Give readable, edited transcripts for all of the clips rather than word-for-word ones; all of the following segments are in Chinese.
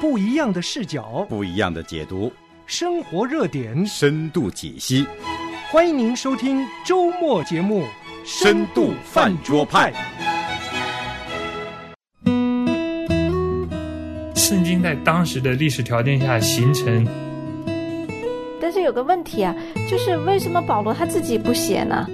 不一样的视角， 不一样的解读， 生活热点， 深度解析。 欢迎您收听周末节目《 深度饭桌派》。 圣经在当时的历史条件下形成， 但是有个问题啊，就是为什么保罗他自己不写呢？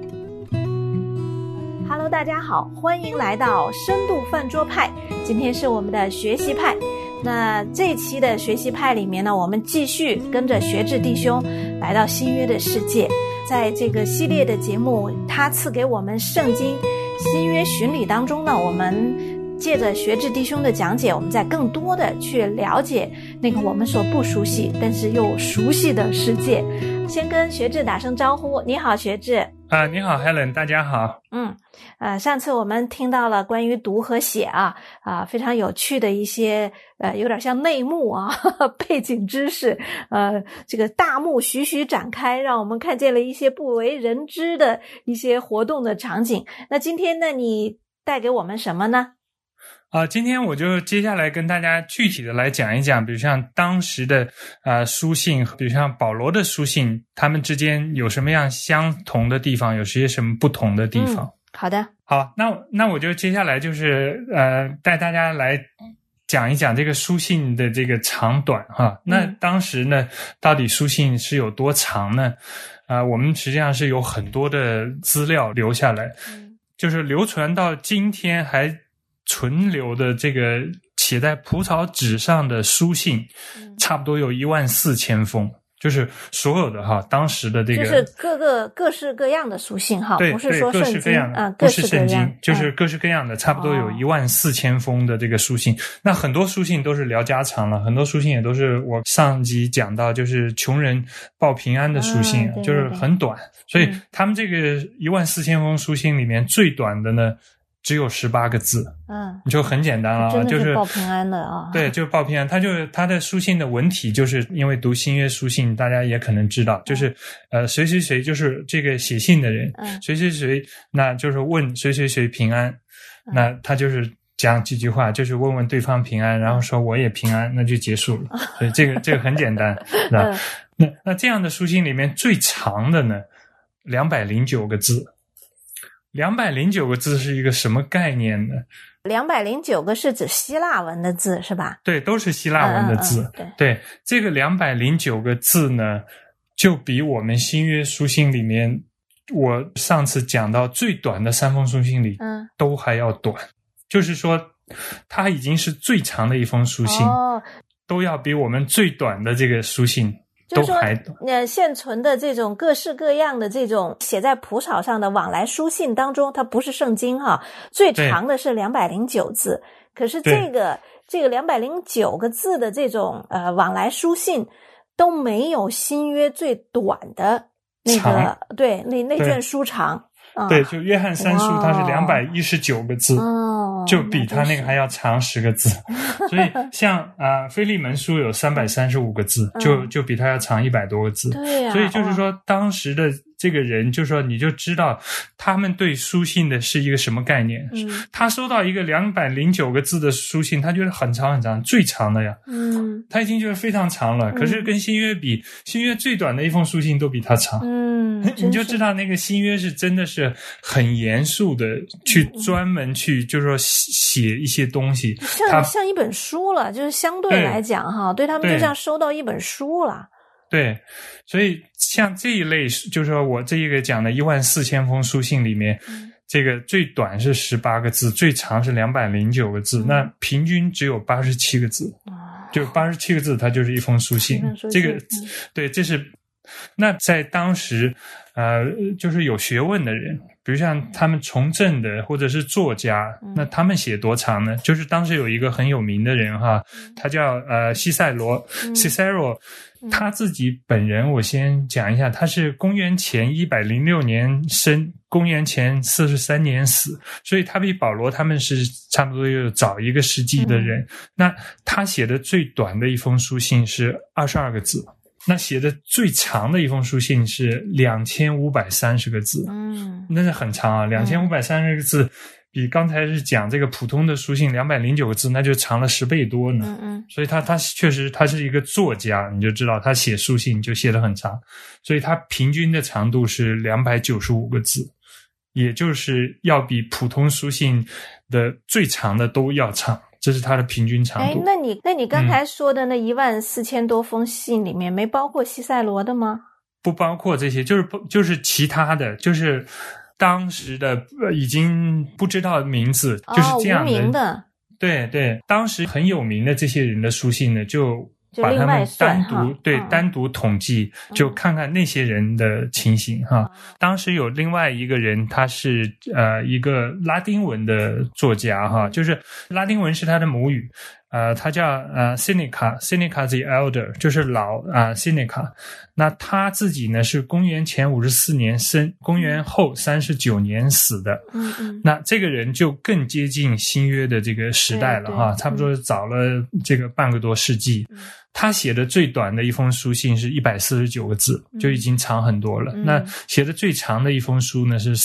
Hello， 大家好，欢迎来到深度饭桌派。今天是我们的学习派。那这一期的学习派里面呢，我们继续跟着学志弟兄来到新约的世界。在这个系列的节目，他赐给我们圣经新约巡礼当中呢，我们借着学志弟兄的讲解，我们在更多的去了解那个我们所不熟悉但是又熟悉的世界。先跟学志打声招呼，你好，学志。 你好 Helen， 大家好。 上次我们听到了关于读和写非常有趣的一些有点像内幕背景知识，这个大幕徐徐展开，让我们看见了一些不为人知的一些活动的场景。那今天呢，你带给我们什么呢？ 今天我就接下来跟大家具体的来讲一讲，比如像当时的书信，比如像保罗的书信，他们之间有什么样相同的地方，有些什么不同的地方。 好的。 好，那我就接下来就是带大家来讲一讲这个书信的这个长短哈。那当时呢，到底书信是有多长呢？我们实际上是有很多的资料留下来，就是流传到今天还存留的这个写在蒲草纸上的书信，差不多有14000封，就是所有的当时的这个就是各式各样的书信对， 不是说圣经不是圣经，就是各式各样的，差不多有14000封的这个书信。那很多书信都是聊家常了，很多书信也都是我上集讲到，就是穷人报平安的书信， 对， 就是很短。所以他们这个14000封书信里面最短的呢只有18个字，就很简单了， 就是报平安的对，就是报平安。他的书信的文体，就是因为读新约书信，大家也可能知道，就是谁谁谁就是这个写信的人，谁谁谁，那就是问谁谁谁平安，那他就是讲几句话，就是问问对方平安，然后说我也平安，那就结束了。所以这个很简单，那这样的书信里面最长的呢，209个字。209个字是一个什么概念呢？209 个是指希腊文的字是吧？ 对，都是希腊文的字。对，这个209个字呢，就比我们新约书信里面我上次讲到最短的3封书信里都还要短，就是说它已经是最长的一封书信，都要比我们最短的这个书信就是说现存的这种各式各样的这种写在蒲草上的往来书信当中，它不是圣经最长的是209字，可是这个209个字的这种往来书信都没有新约最短的那个那卷书长。 对，就约翰3书它是219个字，就比它那个还要长10个字。所以像腓利门书有335个字，就比它要长100多个字。 对呀， 所以就是说当时的这个人，就说你就知道他们对书信的是一个什么概念。他收到一个209个字的书信，他觉得很长很长，最长的呀。他已经觉得非常长了。可是跟新约比，新约最短的一封书信都比他长。你就知道那个新约是真的是很严肃的去专门去就是说写一些东西， 像一本书了，就是相对来讲对他们就像收到一本书了。 对，所以像这一类，就是说我这一个讲的14000封书信里面，这个最短是18个字，最长是209个字，那平均只有87个字，就87个字，它就是一封书信。这个对，这是那在当时就是有学问的人，比如像他们从政的或者是作家，那他们写多长呢？就是当时有一个很有名的人他叫西塞罗 Cicero， 他自己本人我先讲一下，他是公元前106年生，公元前43年死，所以他比保罗他们是差不多有早1个世纪的人。那他写的最短的一封书信是22个字，那写的最长的一封书信是2530个字，那是很长啊，2530个字比刚才是讲这个普通的书信209个字，那就长了10倍多呢。所以他确实他是一个作家，你就知道他写书信就写得很长，所以他平均的长度是295个字，也就是要比普通书信的最长的都要长，这是它的平均长度。 那你刚才说的那14000多封信里面没包括西塞罗的吗？ 不包括这些，就是其他的，就是当时的已经不知道名字，就是这样的。无名的。对对，当时很有名的这些人的书信呢，就把他们单独统计，就看看那些人的情形哈。当时有另外一个人，他是一个拉丁文的作家哈，就是拉丁文是他的母语。他叫Seneca the Elder， 就是老Seneca。那他自己呢是公元前54年生，公元后39年死的。那这个人就更接近新约的这个时代了哈，差不多早了这个半个多世纪。他写的最短的一封书信是149个字，就已经长很多了。那写的最长的一封书呢是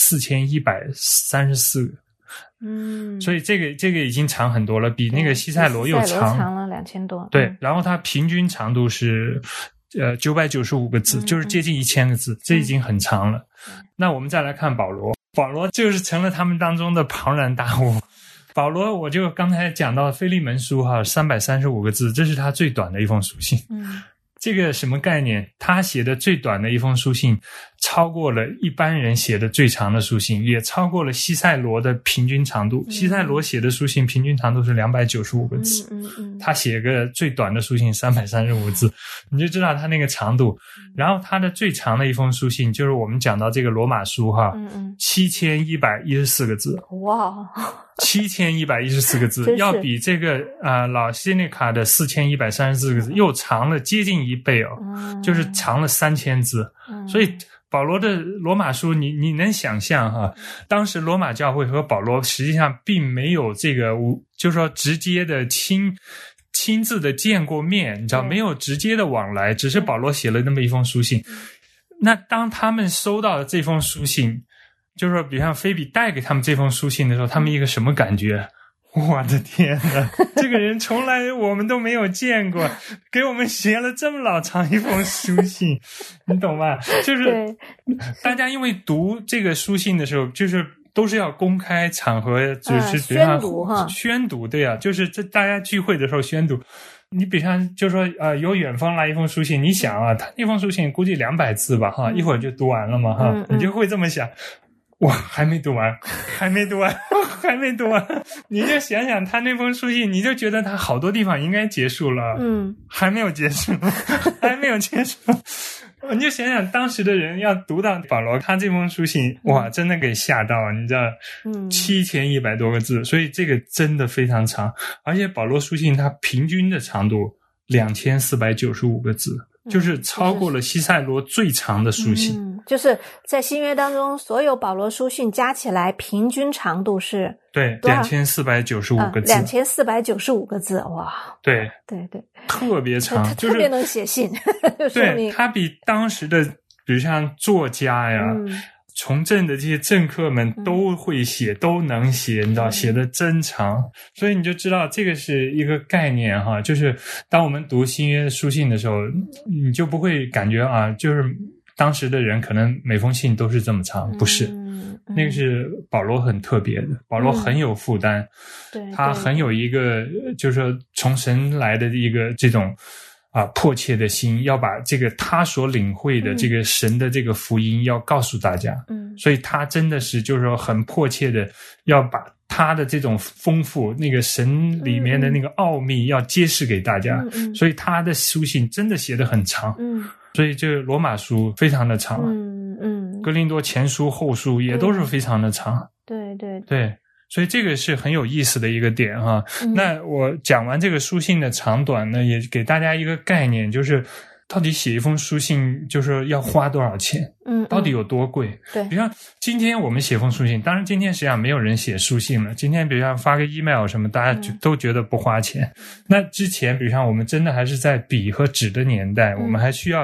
4134个。所以这个已经长很多了，比那个西塞罗又长了2000多。 对，然后它平均长度是995个字，就是接近1000个字，这已经很长了。那我们再来看保罗就是成了他们当中的庞然大物。保罗我就刚才讲到腓利门书哈，335个字，这是他最短的一封书信。这个什么概念？他写的最短的一封书信超过了一般人写的最长的书信，也超过了西塞罗的平均长度。西塞罗写的书信平均长度是295个字，他写个最短的书信335字，你就知道他那个长度。然后他的最长的一封书信就是我们讲到这个罗马书哈，7114个字。哇，7114个字，要比这个老西内卡的4134个字又长了接近1倍哦，就是长了3000字。所以保罗的罗马书你能想象哈，当时罗马教会和保罗实际上并没有这个就是说直接的亲自的见过面，你知道，没有直接的往来，只是保罗写了那么一封书信。那当他们收到了这封书信，就是说比方菲比带给他们这封书信的时候，他们一个什么感觉？我的天哪，这个人从来我们都没有见过，给我们写了这么老长一封书信，你懂吧？就是大家因为读这个书信的时候，就是都是要公开场合，就是宣读，对啊，就是这大家聚会的时候宣读。你比方就说由远方来一封书信，你想啊，他那封书信估计200字吧哈，一会儿就读完了嘛哈，你就会这么想。哇，还没读完，你就想想他那封书信，你就觉得他好多地方应该结束了，还没有结束，你就想想当时的人要读到保罗他这封书信，哇，真的给吓到，你知道，7100多个字，所以这个真的非常长，而且保罗书信它平均的长度2495个字。就是超过了西塞罗最长的书信， 就是在新约当中所有保罗书信加起来平均长度是对2495个字 ，2495个字，哇， 对，特别长，就是特别能写信， 对，他比当时的比如像作家呀。从政的这些政客们都会写，都能写，你知道，写的真长，所以你就知道这个是一个概念哈，就是当我们读新约书信的时候，你就不会感觉就是当时的人可能每封信都是这么长，不是，那个是保罗很特别的，保罗很有负担，他很有一个就是说从神来的一个这种迫切的心，要把这个他所领会的这个神的这个福音要告诉大家，所以他真的是就是说很迫切的要把他的这种丰富那个神里面的那个奥秘要揭示给大家，所以他的书信真的写得很长，所以这个罗马书非常的长，哥林多前书后书也都是非常的长，对，所以这个是很有意思的一个点哈。那我讲完这个书信的长短呢，也给大家一个概念，就是到底写一封书信就是要花多少钱，到底有多贵。对，比如像今天我们写封书信，当然今天实际上没有人写书信了，今天比如像发个 email 什么，大家都觉得不花钱。那之前比如像我们真的还是在笔和纸的年代，我们还需要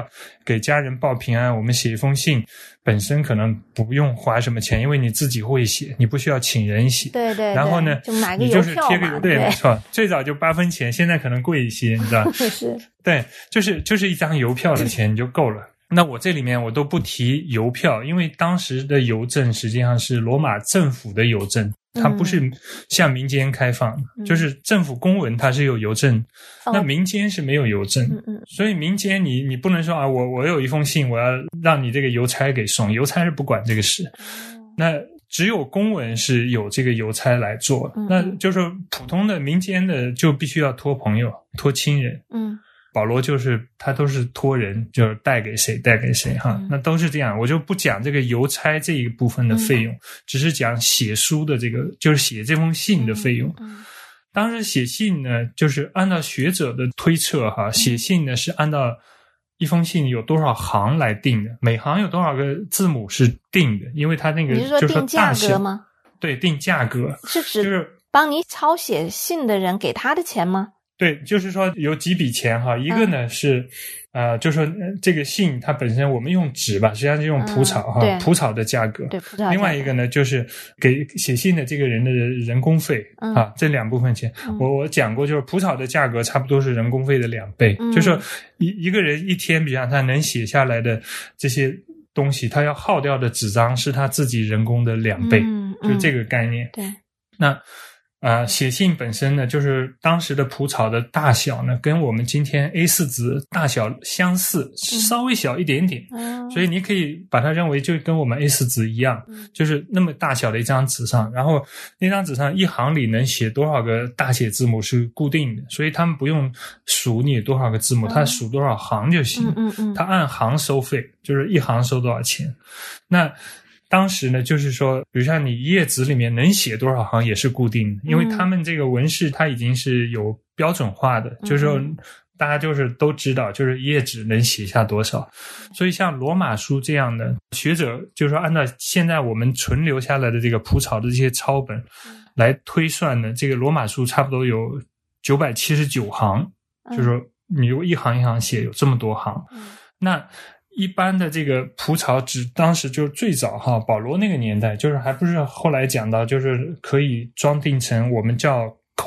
给家人报平安，我们写一封信本身可能不用花什么钱，因为你自己会写，你不需要请人写。 对对， 然后呢， 就买个邮票嘛，你就是贴个对， 没错，最早就8分钱，现在可能贵一些，你知道？ 是， 对，就是一张邮票的钱你就够了。那我这里面我都不提邮票，因为当时的邮政实际上是罗马政府的邮政，它不是向民间开放的，就是政府公文它是有邮政，那民间是没有邮政，所以民间你不能说啊，我有一封信，我要让你这个邮差给送，邮差是不管这个事，那只有公文是有这个邮差来做，那就是普通的民间的就必须要托朋友、托亲人，保罗就是他都是托人，就是带给谁哈，那都是这样。我就不讲这个邮差这一部分的费用，只是讲写书的这个，就是写这封信的费用。当时写信呢，就是按照学者的推测哈，写信呢是按照一封信有多少行来定的，每行有多少个字母是定的，因为它那个你是说定价格吗？ 对，定价格是指就是帮你抄写信的人给他的钱吗？ 对，就是说有几笔钱哈，一个呢是就是说这个信它本身我们用纸吧，实际上是用蒲草哈，蒲草的价格。 对，蒲草。 另外一个呢就是给写信的这个人的人工费啊，这2部分钱。我讲过，就是蒲草的价格差不多是人工费的2倍，就是说一个人一天，比方他能写下来的这些东西，他要耗掉的纸张是他自己人工的2倍，就这个概念。 对， 那。写信本身呢，就是当时的蒲草的大小呢，跟我们今天 A4 纸大小相似，稍微小一点点，所以你可以把它认为就跟我们 A4 纸一样，就是那么大小的一张纸上，然后那张纸上一行里能写多少个大写字母是固定的，所以他们不用数你有多少个字母，他数多少行就行，他按行收费，就是一行收多少钱。那当时呢，就是说，比如像你一页纸里面能写多少行也是固定的，因为他们这个文士它已经是有标准化的，就是说大家就是都知道，就是一页纸能写下多少。所以像罗马书这样的学者，就是说按照现在我们存留下来的这个蒲草的这些抄本来推算呢，这个罗马书差不多有979行，就是说你如果一行一行写有这么多行，那一般的这个蒲草纸，当时就最早哈，保罗那个年代，就是还不是后来讲到，就是可以装订成我们叫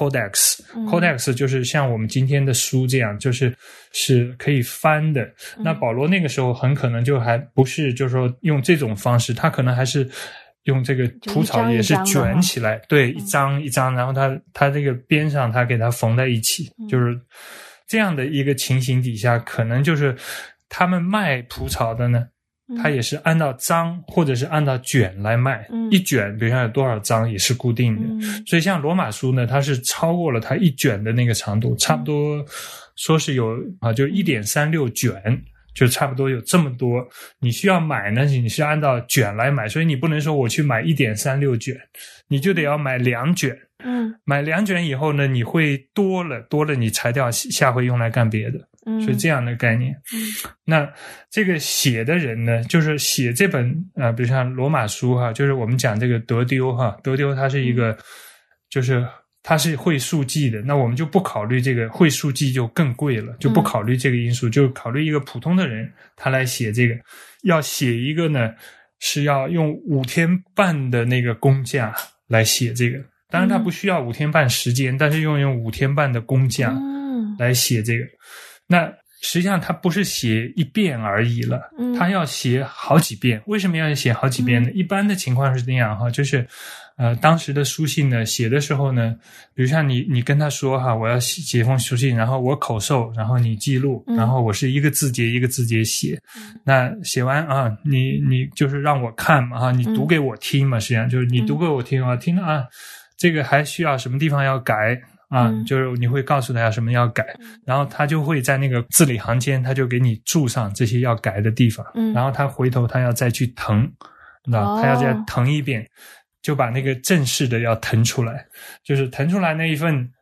codex，codex 就是像我们今天的书这样，是可以翻的。那保罗那个时候很可能就还不是，就是说用这种方式，他可能还是用这个蒲草也是卷起来，对，一张一张，然后他这个边上他给它缝在一起，就是这样的一个情形底下，可能就是他们卖蒲草的呢，他也是按照张或者是按照卷来卖，一卷比如说有多少张也是固定的，所以像罗马书呢，它是超过了它一卷的那个长度，差不多说是有就 1.36 卷，就差不多有这么多。你需要买呢，你是按照卷来买，所以你不能说我去买 1.36 卷，你就得要买2卷。买2卷以后呢，你会多了你裁掉，下回用来干别的。所以这样的概念。那这个写的人呢，就是写这本比如像罗马书哈，就是我们讲这个德丢哈，德丢他是一个就是他是会数记的，那我们就不考虑这个会数记就更贵了，就不考虑这个因素，就考虑一个普通的人他来写这个，要写一个呢是要用5天半的那个工价来写这个，当然他不需要5天半时间，但是用5天半的工价来写这个。那实际上他不是写一遍而已了，他要写好几遍。为什么要写好几遍呢？一般的情况是这样哈，就是当时的书信呢写的时候呢，比如像你跟他说哈，我要写一封书信，然后我口授，然后你记录，然后我是一个字节一个字节写。那写完啊，你就是让我看嘛哈，你读给我听嘛，实际上就是你读给我听啊，听了啊，这个还需要什么地方要改。就是你会告诉他什么要改，然后他就会在那个字里行间，他就给你注上这些要改的地方，然后他回头他要再去誊，你知道，他要再誊一遍，就把那个正式的要誊出来，就是誊出来那一份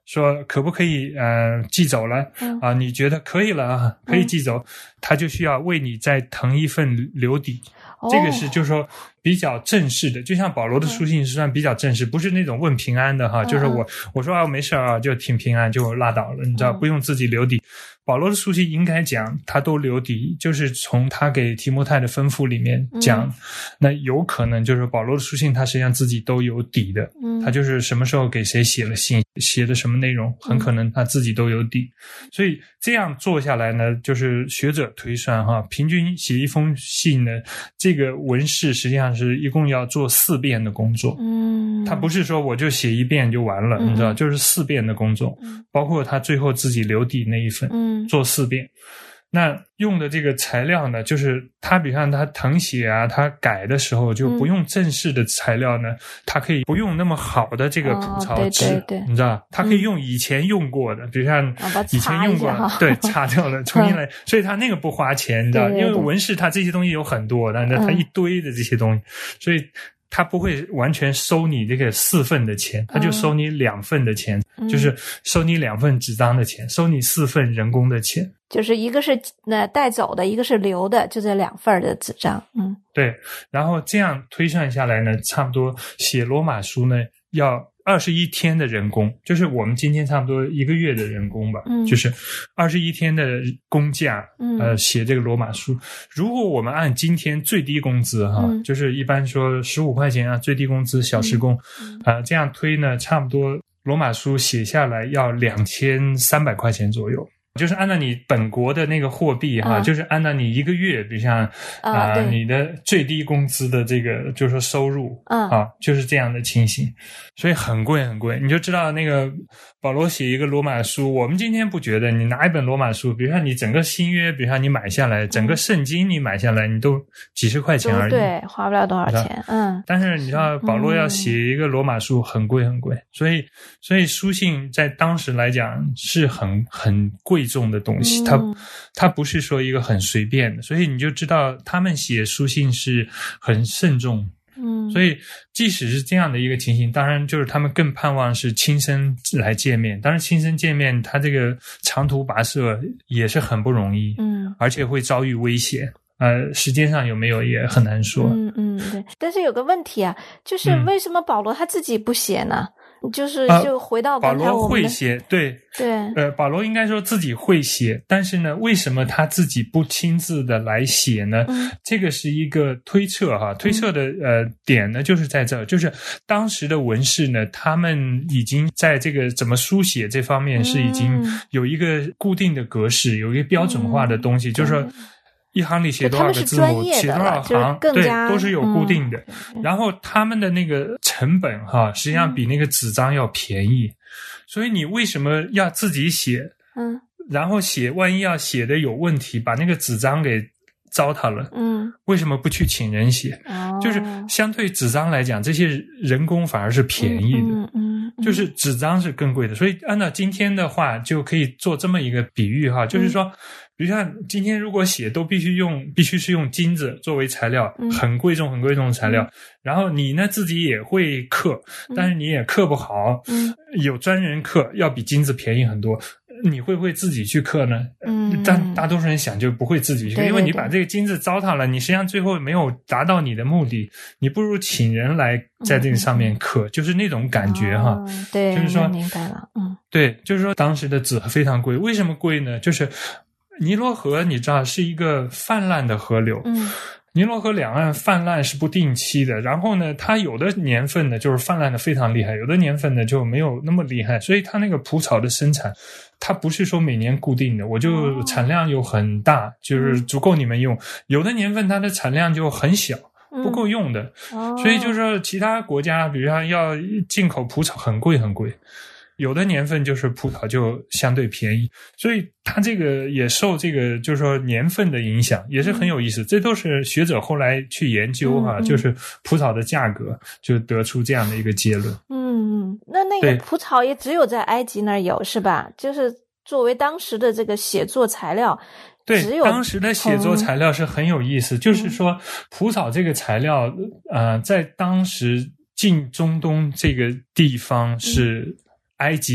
说可不可以寄走了你觉得可以了啊，可以寄走，他就需要为你再誊一份留底。这个是就是说比较正式的，就像保罗的书信是算比较正式，不是那种问平安的哈，就是我说啊没事啊，就挺平安就拉倒了，你知道，不用自己留底。保罗的书信应该讲他都留底，就是从他给提摩太的吩咐里面讲，那有可能就是保罗的书信他实际上自己都有底的，他就是什么时候给谁写了信，写的什么内容，很可能他自己都有底。所以这样做下来呢，就是学者推算哈，平均写一封信呢，这个文士实际上是一共要做4遍的工作。他不是说我就写1遍就完了，你知道，就是4遍的工作，包括他最后自己留底那一份，做4遍。那用的这个材料呢，就是他比方他誊写啊，他改的时候就不用正式的材料呢，他可以不用那么好的这个蒲草纸，你知道，他可以用以前用过的，比如像以前用过的，对，擦掉了，重新来，所以他那个不花钱，你知道，因为文士他这些东西有很多，但是他一堆的这些东西，所以他不会完全收你这个4份的钱，他就收你2份的钱，就是收你2份纸张的钱，收你4份人工的钱， 就是一个是带走的，一个是留的，就这2份的纸张。 对，然后这样推算下来呢，差不多写罗马书呢要21天的人工，就是我们今天差不多1个月的人工吧，就是21天的工价，写这个罗马书。如果我们按今天最低工资哈，就是一般说15块钱啊，最低工资小时工，这样推呢，差不多罗马书写下来要2300块钱左右。就是按照你本国的那个货币哈，就是按照你1个月，比如像你的最低工资的这个就是说收入就是这样的情形，所以很贵很贵。你就知道那个保罗写一个罗马书，我们今天不觉得，你拿一本罗马书，比如说你整个新约，比如说你买下来，整个圣经你买下来，你都几十块钱而已， 对，花不了多少钱。 但是你知道保罗要写一个罗马书很贵很贵，所以书信在当时来讲是很贵重的东西，它不是说一个很随便的，所以你就知道他们写书信是很慎重。所以即使是这样的一个情形，当然就是他们更盼望是亲身来见面，当然亲身见面他这个长途跋涉也是很不容易，而且会遭遇危险，时间上有没有也很难说。 对。但是有个问题啊，就是为什么保罗他自己不写呢？就回到刚才我们的保罗会写，对，保罗应该说自己会写，但是呢，为什么他自己不亲自的来写呢？这个是一个推测哈，推测的点呢就是在这儿，就是当时的文士呢，他们已经在这个怎么书写这方面是已经有一个固定的格式，有一个标准化的东西，就是说一行里写多少个字母，写多少行，对，都是有固定的。然后他们的那个成本哈，实际上比那个纸张要便宜，所以你为什么要自己写？然后万一要写的有问题，把那个纸张给糟蹋了，为什么不去请人写？就是相对纸张来讲，这些人工反而是便宜的，就是纸张是更贵的。所以按照今天的话，就可以做这么一个比喻哈，就是说。比如像今天如果写都必须是用金子作为材料，很贵重的材料，然后你呢自己也会刻，但是你也刻不好，有专人刻要比金子便宜很多，你会不会自己去刻呢？但大多数人想就不会自己去，因为你把这个金子糟蹋了，你实际上最后没有达到你的目的，你不如请人来在这个上面刻，就是那种感觉哈。 对， 就是说明白了， 对，就是说当时的纸非常贵，为什么贵呢？就是尼罗河你知道是一个泛滥的河流，尼罗河两岸泛滥是不定期的，然后呢它有的年份呢就是泛滥的非常厉害，有的年份呢就没有那么厉害，所以它那个蒲草的生产它不是说每年固定的，我就产量有很大，就是足够你们用，有的年份它的产量就很小，不够用的，所以就是说其他国家比如说要进口蒲草很贵，有的年份就是蒲草就相对便宜，所以它这个也受这个就是说年份的影响，也是很有意思。这都是学者后来去研究就是蒲草的价格，就得出这样的一个结论。 那个蒲草也只有在埃及那儿有是吧？就是作为当时的这个写作材料。 对，当时的写作材料是很有意思，就是说蒲草这个材料在当时近中东这个地方是埃及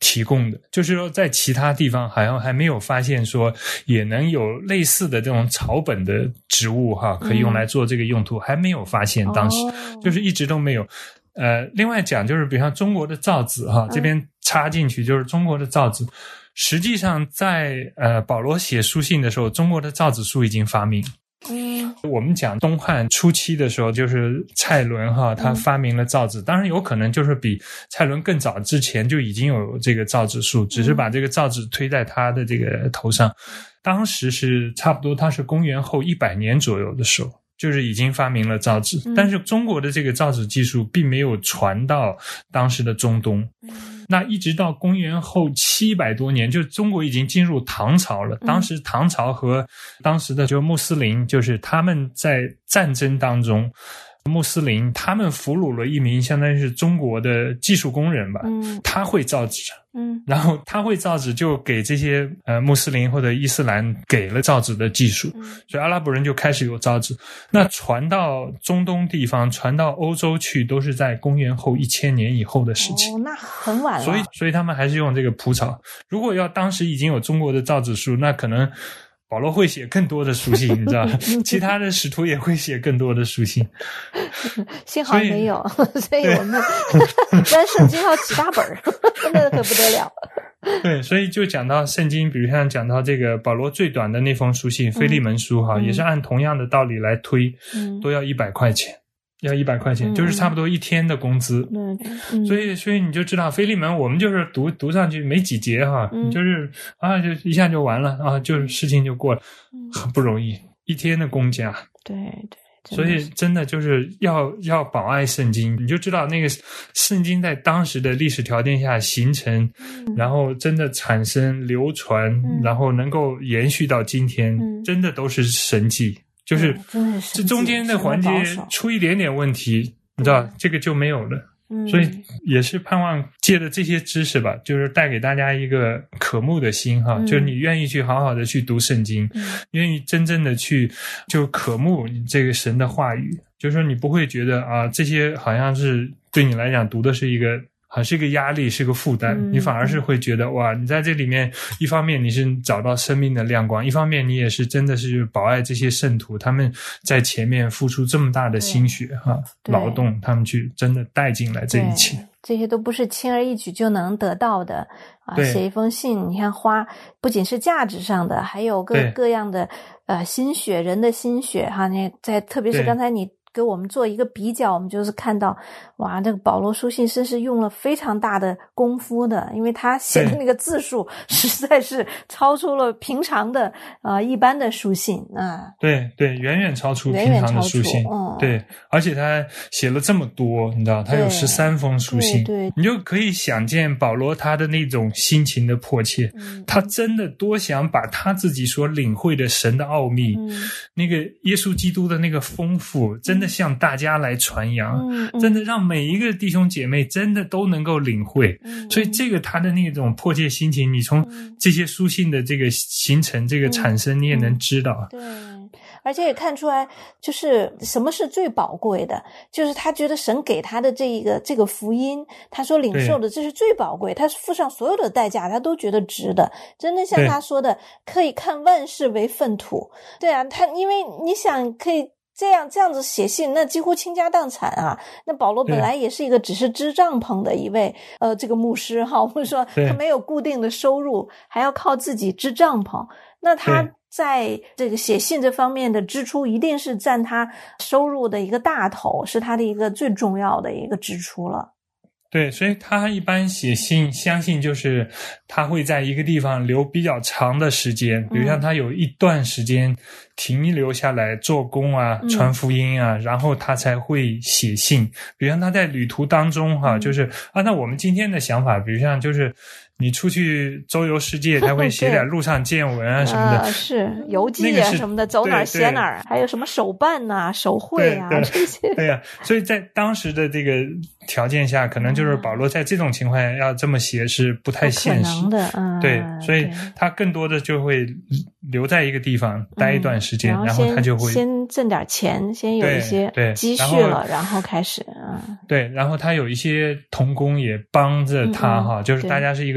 提供的，就是说在其他地方好像还没有发现说也能有类似的这种草本的植物哈，可以用来做这个用途，还没有发现，当时就是一直都没有。另外讲就是比如像中国的造纸哈，这边插进去就是中国的造纸，实际上在保罗写书信的时候，中国的造纸术已经发明。我们讲东汉初期的时候，就是蔡伦哈，他发明了造纸，当然有可能就是比蔡伦更早之前就已经有这个造纸术，只是把这个造纸推在他的这个头上。当时是差不多，他是公元后100年左右的时候，就是已经发明了造纸，但是中国的这个造纸技术并没有传到当时的中东。那一直到公元后700多年，就中国已经进入唐朝了。当时唐朝和当时的就穆斯林，就是他们在战争当中，穆斯林他们俘虏了一名相当于是中国的技术工人吧，他会造纸，然后他会造纸，就给这些穆斯林或者伊斯兰给了造纸的技术，所以阿拉伯人就开始有造纸。那传到中东地方，传到欧洲去，都是在公元后1000年以后的事情。 那很晚了。 所以他们还是用这个蒲草。如果要当时已经有中国的造纸术，那可能保罗会写更多的书信，你知道其他的使徒也会写更多的书信。 幸好没有，所以我们但圣经要几大本那可不得了。 对，所以就讲到圣经，比如像讲到这个保罗最短的那封书信腓利门书哈，也是按同样的道理来推，都要100块钱。要100块钱，就是差不多1天的工资。所以你就知道腓利门，我们就是读上去没几节哈，就是就一下就完了啊，就是事情就过了，很不容易，1天的工价。 对。 所以真的就是要保爱圣经，你就知道那个圣经在当时的历史条件下形成，然后真的产生流传，然后能够延续到今天，真的都是神迹。就是这中间的环节出一点点问题，你知道这个就没有了。所以也是盼望借着这些知识吧，就是带给大家一个渴慕的心哈，就是你愿意去好好的去读圣经，愿意真正的去就渴慕这个神的话语，就是说你不会觉得这些好像是对你来讲读的是一个是一个压力，是个负担，你反而是会觉得哇，你在这里面一方面你是找到生命的亮光，一方面你也是真的是保爱这些圣徒，他们在前面付出这么大的心血劳动，他们去真的带进来这一切， 这些都不是轻而易举就能得到的写一封信，你看花不仅是价值上的，还有各样的心血，人的心血哈，你特别是刚才你给我们做一个比较，我们就是看到哇，这个保罗书信是用了非常大的功夫的，因为他写的那个字数实在是超出了平常的一般的书信啊。对， 远远超出平常的书信。对，而且他写了这么多，你知道，他有13封书信，对，你就可以想见保罗他的那种心情的迫切，他真的多想把他自己所领会的神的奥秘，那个耶稣基督的那个丰富，真的向大家来传扬，真的让每一个弟兄姐妹真的都能够领会，所以这个他的那种迫切心情，你从这些书信的这个形成，这个产生，你也能知道。 对，而且也看出来，就是什么是最宝贵的，就是他觉得神给他的这个福音，他所领受的这是最宝贵，他付上所有的代价，他都觉得值的。真的像他说的，可以看万事为粪土。对啊，他因为你想可以这样子写信，那几乎倾家荡产啊。那保罗本来也是一个只是支帐篷的一位这个牧师哈，我们说他没有固定的收入，还要靠自己支帐篷，那他在这个写信这方面的支出一定是占他收入的一个大头，是他的一个最重要的一个支出了。 对，所以他一般写信，相信就是他会在一个地方留比较长的时间，比如像他有一段时间停留下来做工啊，传福音啊，然后他才会写信。比如像他在旅途当中就是按照我们今天的想法，比如像就是你出去周游世界，他会写点路上见闻啊什么的， 是游记啊什么的，走哪儿写哪儿，还有什么手办啊、手绘啊这些。 对啊，所以在当时的这个条件下，可能就是保罗在这种情况下要这么写是不太现实的。 对，所以他更多的就会留在一个地方待一段时间，然后他就会先挣点钱，先有一些积蓄了，然后开始。 对，然后他有一些同工也帮着他就是大家是一个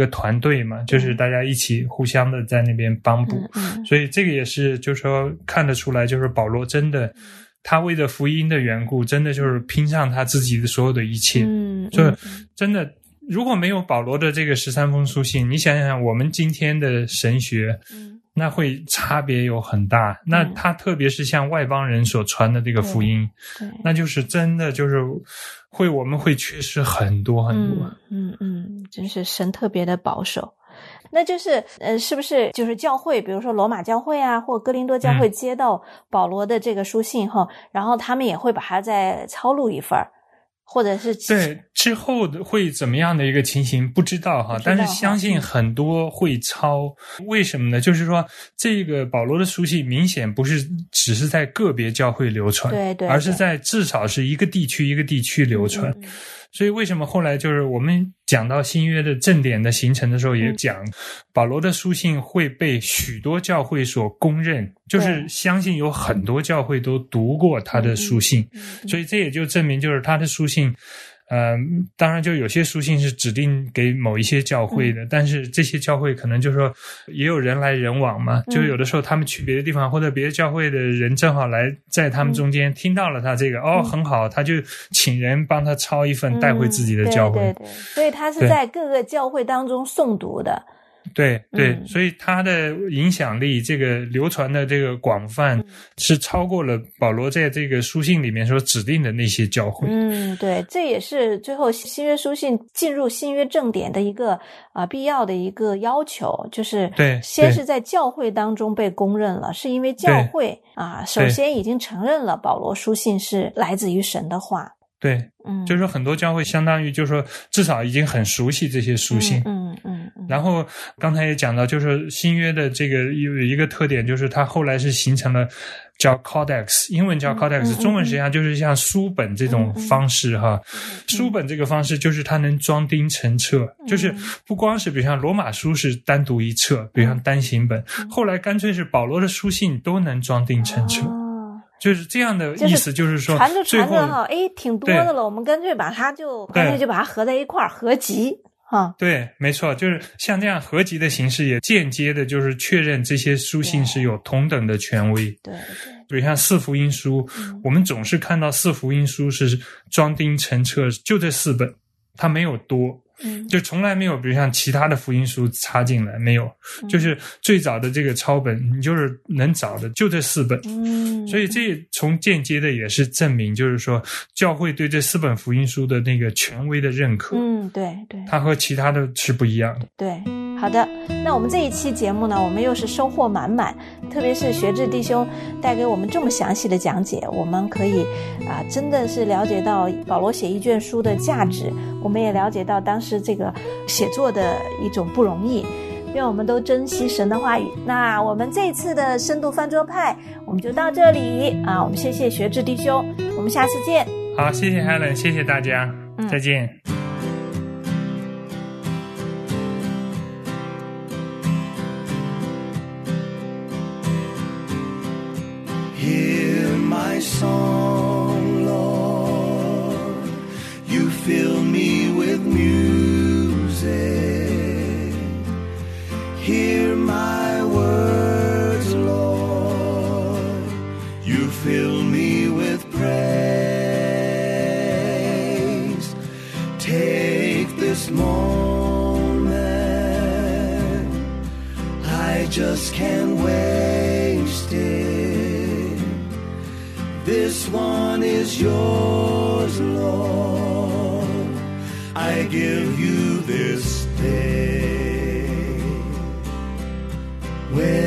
团队嘛，就是大家一起互相的在那边帮补，所以这个也是就是说看得出来，就是保罗真的他为了福音的缘故，真的就是拼上他自己的所有的一切，就是真的如果没有保罗的这个13封书信，你想想我们今天的神学那会差别有很大，那他特别是像外邦人所传的这个福音，那就是真的就是我们会缺失很多很多。 真是神特别的保守。那就是是不是就是教会，比如说罗马教会啊，或哥林多教会接到保罗的这个书信后，然后他们也会把它再抄录一份，或者是对之后会怎么样的一个情形不知道哈，但是相信很多会抄。为什么呢？就是说这个保罗的书信明显不是只是在个别教会流传，对，而是在至少是一个地区一个地区流传。所以为什么后来就是我们讲到新约的正典的形成的时候也讲，保罗的书信会被许多教会所公认，就是相信有很多教会都读过他的书信，所以这也就证明就是他的书信当然就有些书信是指定给某一些教会的，但是这些教会可能就是说也有人来人往嘛，就有的时候他们去别的地方，或者别的教会的人正好来在他们中间听到了他这个很好，他就请人帮他抄一份带回自己的教会。 对，所以他是在各个教会当中诵读的。 对，所以他的影响力这个流传的这个广泛是超过了保罗在这个书信里面所指定的那些教会。 对，这也是最后新约书信进入新约正典的一个必要的一个要求，就是先是在教会当中被公认了，是因为教会首先已经承认了保罗书信是来自于神的话。 对，就是说很多教会相当于就是说至少已经很熟悉这些书信。然后刚才也讲到，就是新约的这个有一个特点，就是它后来是形成了叫 codex， 英文叫 codex， 中文实际上就是像书本这种方式哈。书本这个方式就是它能装订成册，就是不光是比如像罗马书是单独一册，比如像单行本，后来干脆是保罗的书信都能装订成册。就是这样的意思，就是说传着传着哈，挺多的了，我们干脆把它合在一块儿合集哈。对， 没错，就是像这样合集的形式，也间接的就是确认这些书信是有同等的权威。对，比如像4福音书，我们总是看到4福音书是装订成册，就这4本，它没有多。就从来没有比如像其他的福音书插进来，没有，就是最早的这个抄本你就是能找的就这4本。所以这从间接的也是证明，就是说教会对这4本福音书的那个权威的认可。对，它和其他的是不一样的。对，好的，那我们这一期节目呢，我们又是收获满满，特别是学志弟兄带给我们这么详细的讲解，我们可以真的是了解到保罗写一卷书的价值，我们也了解到当时这个写作的一种不容易，愿我们都珍惜神的话语。那我们这一次的深度饭桌派我们就到这里我们谢谢学志弟兄，我们下次见。好，谢谢 Helen， 谢谢大家，再见。Hear my song, Lord, you fill me with music. Hear my words, Lord, you fill me with praise. Take this moment, I just can't waste it. This one is yours, Lord, I give you this day. When